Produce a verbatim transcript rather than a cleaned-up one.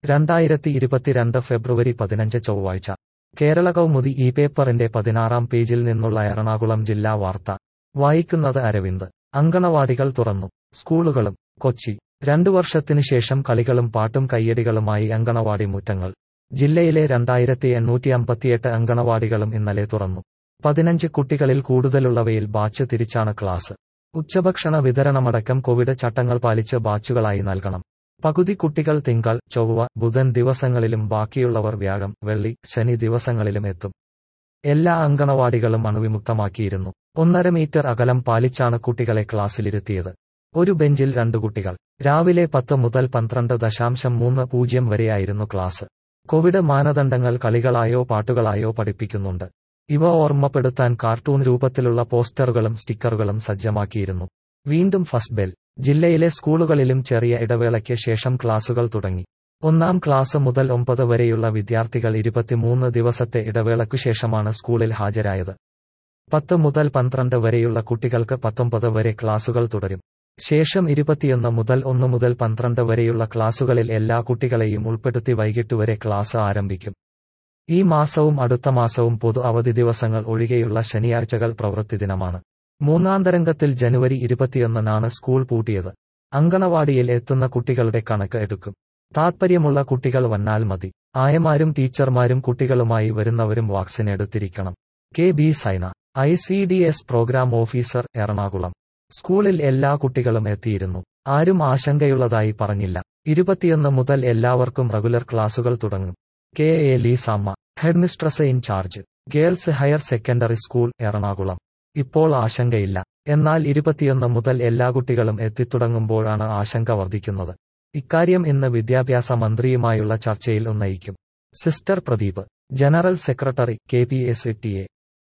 രണ്ടായിരത്തി ഇരുപത്തിരണ്ട് ഫെബ്രുവരി പതിനഞ്ച് ചൊവ്വാഴ്ച കേരള കൗമുദി ഈ പേപ്പറിന്റെ പതിനാറാം പേജിൽ നിന്നുള്ള എറണാകുളം ജില്ലാ വാർത്ത വായിക്കുന്നത് അരവിന്ദ്. അങ്കണവാടികൾ തുറന്നു. സ്കൂളുകളും. കൊച്ചി. രണ്ടു വർഷത്തിനു ശേഷം കളികളും പാട്ടും കയ്യടികളുമായി അങ്കണവാടി മുറ്റങ്ങൾ. ജില്ലയിലെ രണ്ടായിരത്തി എണ്ണൂറ്റി അമ്പത്തിയെട്ട് അങ്കണവാടികളും ഇന്നലെ തുറന്നു. പതിനഞ്ച് കുട്ടികളിൽ കൂടുതലുള്ളവയിൽ ബാച്ച് തിരിച്ചാണ് ക്ലാസ്. ഉച്ചഭക്ഷണ വിതരണമടക്കം കോവിഡ് ചട്ടങ്ങൾ പാലിച്ച് ബാച്ചുകളായി നൽകണം. പകുതി കുട്ടികൾ തിങ്കൾ, ചൊവ്വ, ബുധൻ ദിവസങ്ങളിലും ബാക്കിയുള്ളവർ വ്യാഴം, വെള്ളി, ശനി ദിവസങ്ങളിലും എത്തും. എല്ലാ അങ്കണവാടികളും അണുവിമുക്തമാക്കിയിരുന്നു. ഒന്നര മീറ്റർ അകലം പാലിച്ചാണ് കുട്ടികളെ ക്ലാസ്സിലിരുത്തിയത്. ഒരു ബെഞ്ചിൽ രണ്ടു കുട്ടികൾ. രാവിലെ പത്ത് മുതൽ പന്ത്രണ്ട് ദശാംശം മൂന്ന് പൂജ്യം വരെയായിരുന്നു ക്ലാസ്. കോവിഡ് മാനദണ്ഡങ്ങൾ കളികളായോ പാട്ടുകളായോ പഠിപ്പിക്കുന്നുണ്ട്. ഇവ ഓർമ്മപ്പെടുത്താൻ കാർട്ടൂൺ രൂപത്തിലുള്ള പോസ്റ്ററുകളും സ്റ്റിക്കറുകളും സജ്ജമാക്കിയിരുന്നു. വീണ്ടും ഫസ്റ്റ് ബെൽ. ജില്ലയിലെ സ്കൂളുകളിലും ചെറിയ ഇടവേളയ്ക്ക് ശേഷം ക്ലാസുകൾ തുടങ്ങി. ഒന്നാം ക്ലാസ് മുതൽ ഒമ്പത് വരെയുള്ള വിദ്യാർത്ഥികൾ ഇരുപത്തിമൂന്ന് ദിവസത്തെ ഇടവേളയ്ക്കുശേഷമാണ് സ്കൂളിൽ ഹാജരായത്. പത്ത് മുതൽ പന്ത്രണ്ട് വരെയുള്ള കുട്ടികൾക്ക് പത്തൊമ്പത് വരെ ക്ലാസുകൾ തുടരും. ശേഷം ഇരുപത്തിയൊന്ന് മുതൽ ഒന്ന് മുതൽ പന്ത്രണ്ട് വരെയുള്ള ക്ലാസുകളിൽ എല്ലാ കുട്ടികളെയും ഉൾപ്പെടുത്തി വൈകിട്ട് വരെ ക്ലാസ് ആരംഭിക്കും. ഈ മാസവും അടുത്ത മാസവും പൊതു അവധി ദിവസങ്ങൾ ഒഴികെയുള്ള ശനിയാഴ്ചകൾ പ്രവൃത്തിദിനമാണ്. മൂന്നാം തരംഗത്തിൽ ജനുവരി ഇരുപത്തിയൊന്നിനാണ് സ്കൂൾ പൂട്ടിയത്. അങ്കണവാടിയിൽ എത്തുന്ന കുട്ടികളുടെ കണക്ക് എടുക്കും. താത്പര്യമുള്ള കുട്ടികൾ വന്നാൽ മതി. ആയമാരും ടീച്ചർമാരും കുട്ടികളുമായി വരുന്നവരും വാക്സിൻ എടുത്തിരിക്കണം. K B Saina, I C D S programme officer, Ernakulam. സ്കൂളിൽ എല്ലാ കുട്ടികളും എത്തിയിരുന്നു. ആരും ആശങ്കയുള്ളതായി പറഞ്ഞില്ല. ഇരുപത്തിയൊന്ന് മുതൽ എല്ലാവർക്കും റെഗുലർ ക്ലാസുകൾ തുടങ്ങും. K A Leesamma, headmistress incharge, girls higher secondary school, Ernakulam. ഇപ്പോൾ ആശങ്കയില്ല. എന്നാൽ ഇരുപത്തിയൊന്ന് മുതൽ എല്ലാ കുട്ടികളും എത്തിത്തുടങ്ങുമ്പോഴാണ് ആശങ്ക വർദ്ധിക്കുന്നത്. ഇക്കാര്യം ഇന്ന് വിദ്യാഭ്യാസ മന്ത്രിയുമായുള്ള ചർച്ചയിൽ ഉന്നയിക്കും. Sister Pradeep, general secretary, K P S T A.